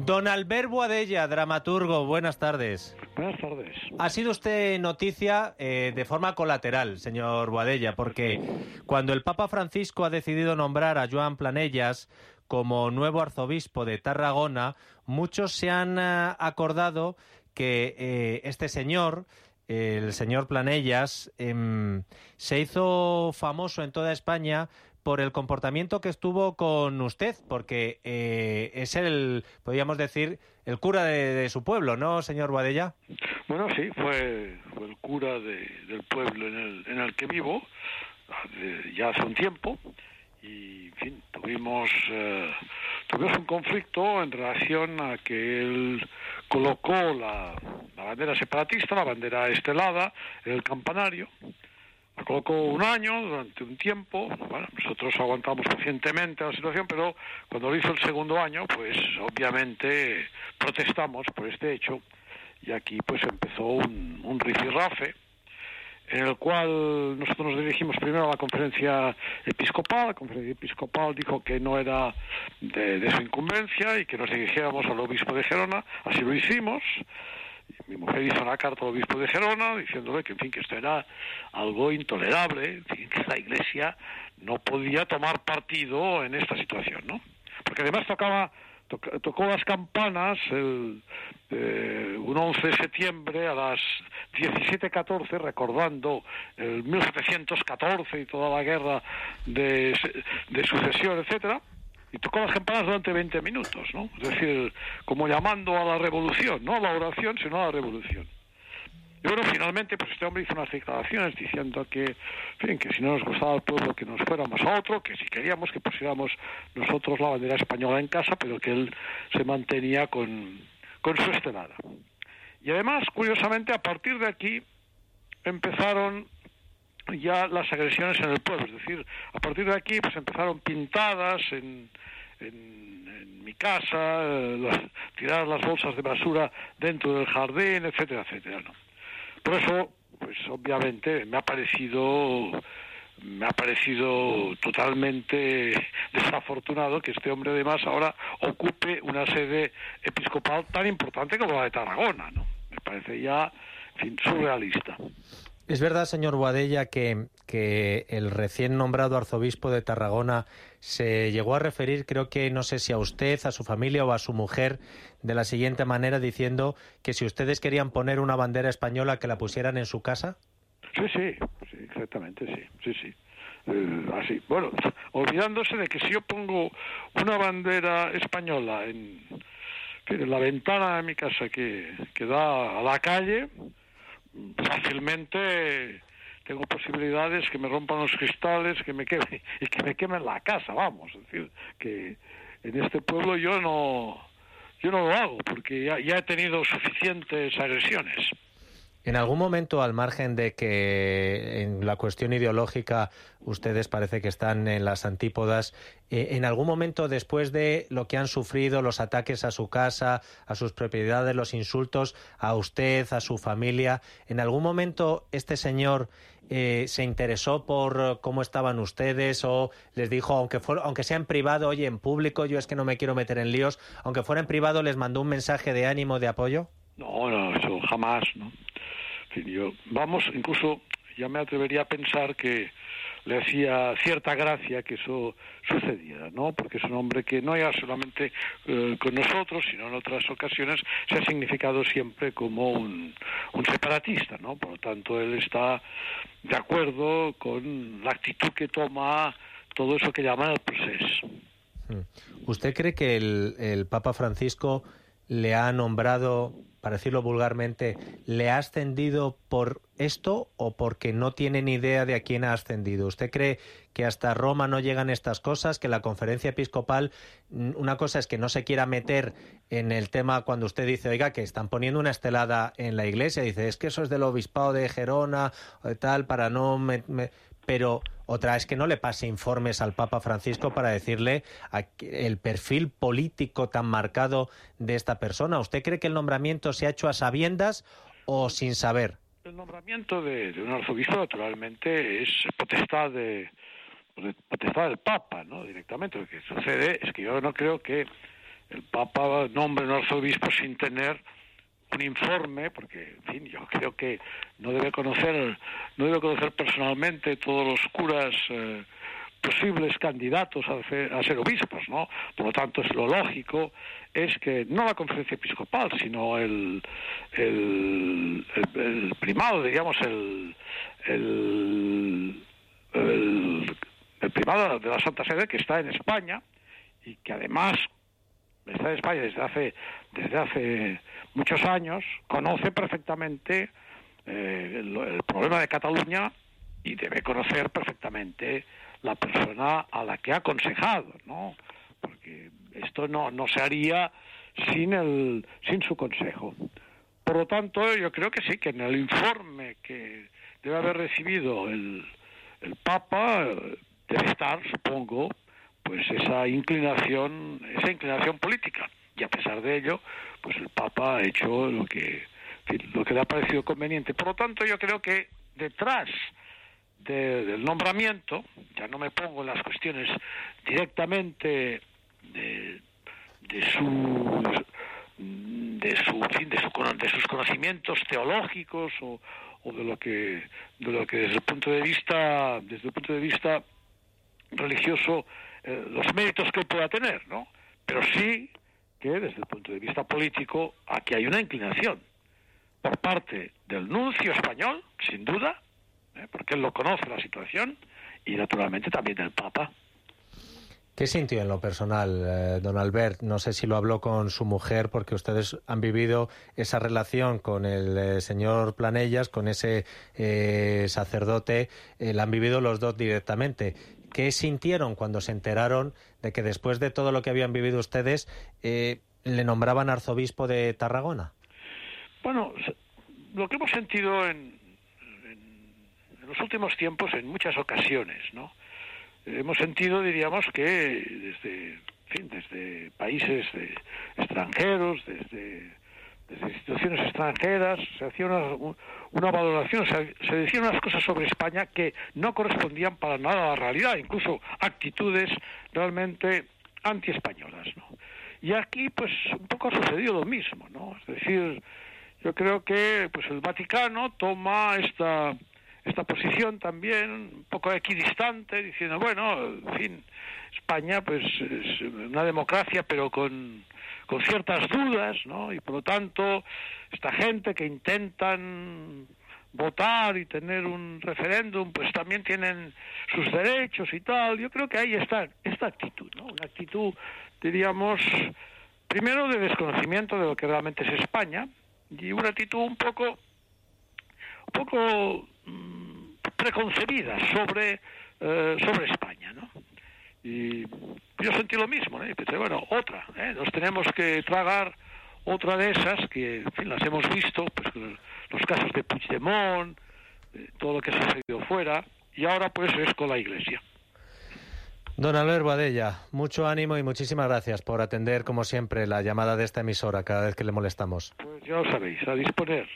Don Albert Boadella, dramaturgo, buenas tardes. Buenas tardes. Ha sido usted noticia de forma colateral, señor Boadella, porque cuando el Papa Francisco ha decidido nombrar a Joan Planellas como nuevo arzobispo de Tarragona, muchos se han acordado que este señor, el señor Planellas, se hizo famoso en toda España por el comportamiento que estuvo con usted, porque es podríamos decir, el cura de su pueblo, ¿no, señor Boadella? Bueno, sí, fue el cura del pueblo en el que vivo, ya hace un tiempo, y, en fin, tuvimos un conflicto en relación a que él colocó la bandera separatista, la bandera estelada, en el campanario. La colocó un año, durante un tiempo. Bueno, nosotros aguantamos pacientemente la situación, pero cuando lo hizo el segundo año, pues obviamente protestamos por este hecho, y aquí pues empezó un rifirrafe, en el cual nosotros nos dirigimos primero a la conferencia episcopal. La conferencia episcopal dijo que no era de su incumbencia y que nos dirigiéramos al obispo de Gerona. Así lo hicimos. Mi mujer hizo una carta al obispo de Gerona diciéndole que, en fin, que esto era algo intolerable, en fin, que la Iglesia no podía tomar partido en esta situación, ¿no? Porque además tocó las campanas un 11 de septiembre a las 17:14, recordando el 1714 y toda la guerra de sucesión, etcétera. Y tocó las campanas durante 20 minutos, ¿no? Es decir, como llamando a la revolución, no a la oración, sino a la revolución. Y bueno, finalmente, pues este hombre hizo unas declaraciones diciendo que, en fin, que si no nos gustaba el pueblo, que nos fuéramos a otro, que si queríamos que pusiéramos nosotros la bandera española en casa, pero que él se mantenía con su estelada. Y además, curiosamente, a partir de aquí empezaron ya las agresiones en el pueblo, es decir, a partir de aquí pues empezaron pintadas en mi casa, tirar las bolsas de basura dentro del jardín, etcétera, etcétera, ¿no? Por eso, pues obviamente me ha parecido totalmente desafortunado que este hombre además ahora ocupe una sede episcopal tan importante como la de Tarragona, ¿no? Me parece ya, en fin, surrealista. Es verdad, señor Boadella, que el recién nombrado arzobispo de Tarragona se llegó a referir, creo que no sé si a usted, a su familia o a su mujer, de la siguiente manera, diciendo que si ustedes querían poner una bandera española, que la pusieran en su casa. Sí, exactamente, sí. Así. Bueno, olvidándose de que si yo pongo una bandera española en la ventana de mi casa que da a la calle, fácilmente tengo posibilidades que me rompan los cristales, que me quemen la casa, vamos. Es decir, que en este pueblo yo no lo hago, porque ya he tenido suficientes agresiones. En algún momento, al margen de que en la cuestión ideológica ustedes parece que están en las antípodas, en algún momento después de lo que han sufrido, los ataques a su casa, a sus propiedades, los insultos a usted, a su familia, ¿en algún momento este señor se interesó por cómo estaban ustedes o les dijo, aunque sea en privado, oye, en público yo es que no me quiero meter en líos, aunque fuera en privado, les mandó un mensaje de ánimo, de apoyo? No, eso jamás, ¿no? Incluso ya me atrevería a pensar que le hacía cierta gracia que eso sucediera, ¿no? Porque es un hombre que no ya solamente con nosotros, sino en otras ocasiones se ha significado siempre como un separatista, ¿no? Por lo tanto, él está de acuerdo con la actitud que toma todo eso que llaman el proceso. ¿Usted cree que el Papa Francisco le ha nombrado, para decirlo vulgarmente, le ha ascendido por esto o porque no tiene ni idea de a quién ha ascendido? ¿Usted cree que hasta Roma no llegan estas cosas, que la conferencia episcopal, una cosa es que no se quiera meter en el tema cuando usted dice, oiga, que están poniendo una estelada en la iglesia, dice, es que eso es del obispado de Gerona o de tal, para no... Pero otra es que no le pase informes al Papa Francisco para decirle el perfil político tan marcado de esta persona. ¿Usted cree que el nombramiento se ha hecho a sabiendas o sin saber? El nombramiento de un arzobispo, naturalmente, es potestad del Papa, ¿no? Directamente. Lo que sucede es que yo no creo que el Papa nombre un arzobispo sin tener un informe, porque, en fin, yo creo que no debe conocer personalmente todos los curas posibles candidatos a ser obispos, ¿no? Por lo tanto, lo lógico es que no la conferencia episcopal, sino el primado, digamos, el primado de la Santa Sede, que está en España y que además está en España desde hace muchos años, conoce perfectamente el problema de Cataluña y debe conocer perfectamente la persona a la que ha aconsejado, ¿no? Porque esto no se haría sin su consejo. Por lo tanto, yo creo que sí, que en el informe que debe haber recibido el Papa debe estar, supongo, pues esa inclinación política. Y a pesar de ello, pues el Papa ha hecho lo que le ha parecido conveniente. Por lo tanto, yo creo que detrás del nombramiento, ya no me pongo en las cuestiones directamente de sus conocimientos teológicos o de lo que desde el punto de vista religioso, los méritos que pueda tener, ¿no? Pero sí que desde el punto de vista político aquí hay una inclinación por parte del nuncio español, sin duda, porque él lo conoce la situación, y naturalmente también del Papa. ¿Qué sintió en lo personal, don Albert? No sé si lo habló con su mujer, porque ustedes han vivido esa relación con el señor Planellas, con ese sacerdote, la han vivido los dos directamente. ¿Qué sintieron cuando se enteraron de que después de todo lo que habían vivido ustedes, le nombraban arzobispo de Tarragona? Bueno, lo que hemos sentido en los últimos tiempos, en muchas ocasiones, ¿no? Hemos sentido, diríamos, que desde países extranjeros, desde instituciones extranjeras, se hacía una valoración, se decían unas cosas sobre España que no correspondían para nada a la realidad, incluso actitudes realmente antiespañolas, ¿no? Y aquí, pues, un poco ha sucedido lo mismo, ¿no? Es decir, yo creo que, pues, el Vaticano toma esta posición también un poco equidistante, diciendo, bueno, en fin, España pues es una democracia pero con ciertas dudas, ¿no? Y por lo tanto esta gente que intentan votar y tener un referéndum pues también tienen sus derechos y tal. Yo creo que ahí está esta actitud, ¿no? Una actitud, diríamos, primero de desconocimiento de lo que realmente es España, y una actitud un poco preconcebida sobre España, ¿no? Y yo sentí lo mismo, ¿no? Y pensé, bueno, otra, nos tenemos que tragar otra de esas que, en fin, las hemos visto, pues los casos de Puigdemont, todo lo que ha sucedido fuera, y ahora pues es con la Iglesia. Don Albert Boadella, mucho ánimo y muchísimas gracias por atender, como siempre, la llamada de esta emisora cada vez que le molestamos. Pues ya lo sabéis, a disponer.